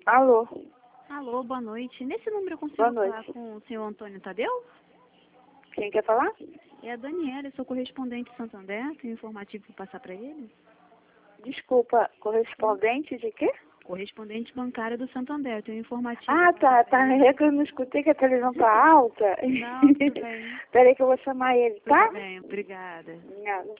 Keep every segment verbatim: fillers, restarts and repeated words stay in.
Alô? Alô, boa noite. Nesse número eu consigo Boa falar noite. com o senhor Antônio Tadeu? Quem quer falar? É a Daniela, eu sou correspondente de Santander, tem um informativo para passar para ele? Desculpa, correspondente de quê? Correspondente bancária do Santander, tem um informativo. Ah, tá, tá. É que eu não escutei que a televisão tá alta. Não, tudo bem. Peraí que eu vou chamar ele, tá? Tudo bem, obrigada. Nada.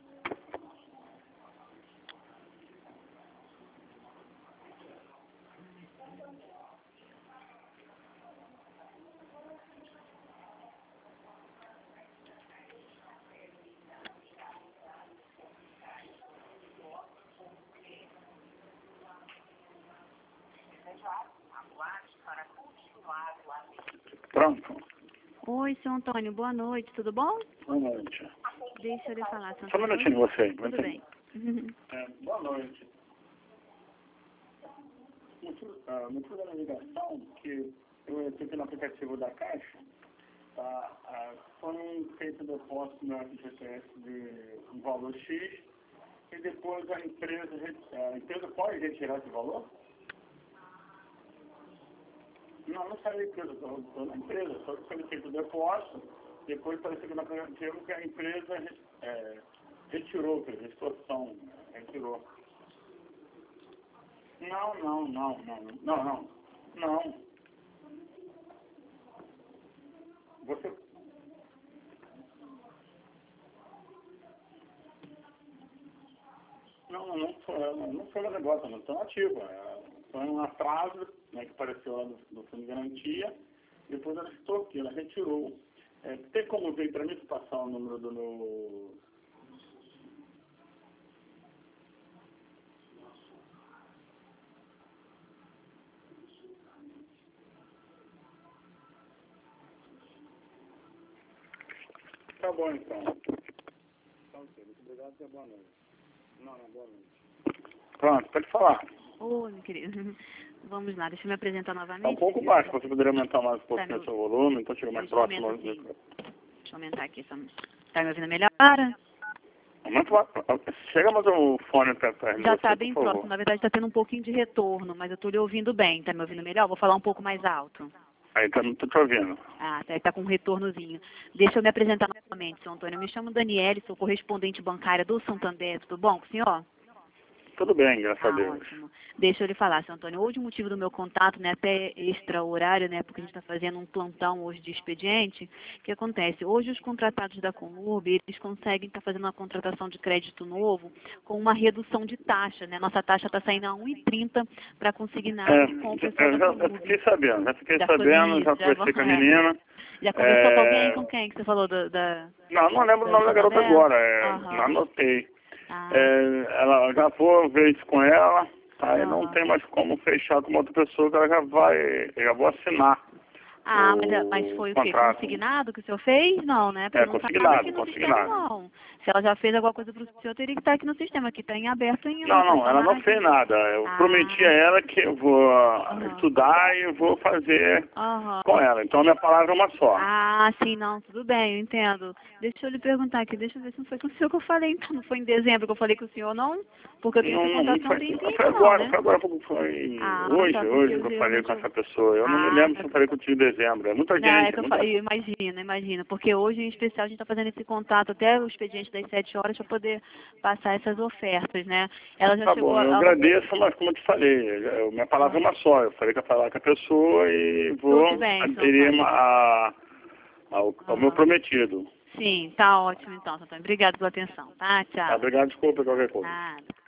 Pronto. Oi, senhor Antônio, boa noite, tudo bom? Boa noite. Deixa eu lhe falar, senhor Só um Antônio. minutinho você aí. Tudo bem. É, boa noite. O motivo ah, o motivo da minha ligação é que eu entrei no aplicativo da Caixa, tá, ah, foi um feito depósito na G P S de um valor X e depois a empresa, re- a empresa pode retirar esse valor? Não, não saiu da empresa, estou na empresa, só que foi feito o depósito, depois pareceu que no aplicativo que a empresa é, retirou, que a extorsão retirou. Não, não, não, não, não, não, não. Você... Não, não, não foi, não foi um negócio, não estou ativo. É, foi um atraso, né, que apareceu lá no, no fundo de garantia, depois ela extorquiu, ela retirou. É, tem como ver para mim passar o número do meu... Tá bom, então. Então, ok. Muito obrigado e boa noite. Não, não, boa noite. Pronto, pode falar. Oi, meu querido. Vamos lá, deixa eu me apresentar novamente. Tá um pouco baixo, você poderia aumentar mais um pouquinho Tá, o seu volume, então chega mais Deixa eu próximo. aumentar do- Deixa eu aumentar aqui. Só... Tá me ouvindo melhor? Aumenta mais, chega mais o fone para perto de Já você, está por bem favor. próximo. Na verdade, está tendo um pouquinho de retorno, mas eu estou lhe ouvindo bem. Está me ouvindo melhor? Vou falar um pouco mais alto. Aí, tá, tô te ouvindo. Ah, tá, tá com um retornozinho. Deixa eu me apresentar novamente, senhor Antônio. Eu me chamo Daniele, sou correspondente bancária do Santander. Tudo bom com o senhor? Tudo bem, graças a Ah, Deus. ótimo. Deixa eu lhe falar, senhor Antônio. Hoje o motivo do meu contato, né, até extra horário, né, porque a gente está fazendo um plantão hoje de expediente, o que acontece? Hoje os contratados da Conurb, eles conseguem estar fazendo uma contratação de crédito novo com uma redução de taxa, né? Nossa taxa está saindo a um e trinta para consignado É, com o já, pessoal da já, já Conurb. fiquei sabendo, já fiquei Já ficou sabendo, isso, já já conversei com a é. menina. Já conversou com alguém? É, Com quem que você falou do, da... não, não lembro o da nome da garota Santander? agora, é, Aham. não anotei. Ah, É, ela já vou ver isso com ela, aí não aham. tem mais como fechar com outra pessoa, que ela já vai, eu já vou assinar. Ah, o mas, mas foi o quê? contrato. Consignado que o senhor fez? Não, né? Porque É, não tá consignado, nada aqui no sistema, consignado. não. Se ela já fez alguma coisa pro senhor, teria que estar aqui no sistema, que está em aberto ainda. Não, tá não, ela não fez nada. Eu Ah. prometi a ela que eu vou Aham. estudar e eu vou fazer Aham. com ela. Então, a minha palavra é uma só. Ah, sim, não, tudo bem, eu entendo. Deixa eu lhe perguntar aqui, deixa eu ver se não foi com o senhor que eu falei, então. Não foi em dezembro que eu falei com o senhor, não? Porque eu tenho Não, esse não, contato não há um foi, tempinho, foi não, agora, né? foi agora, foi Ah, hoje, tá, porque hoje eu que eu falei geralmente com eu- essa pessoa. Eu não me Ah, lembro tá. se eu falei contigo em dezembro. É muita Não, é gente, que eu, muita... fa- eu imagino, imagino, porque hoje em especial a gente está fazendo esse contato até o expediente das sete horas para poder passar essas ofertas, né? Ela já Tá chegou bom, a... eu ela- agradeço, mas como eu te falei, eu- minha palavra é uma só. Eu falei que ia falar com a pessoa e vou Tudo bem, seu aderir Antônio. a, ao, ao meu Aham. prometido. Sim, tá ótimo então, seu Antônio. Obrigada pela atenção, tá? Tá, Tchau. obrigado, desculpa qualquer coisa. Nada.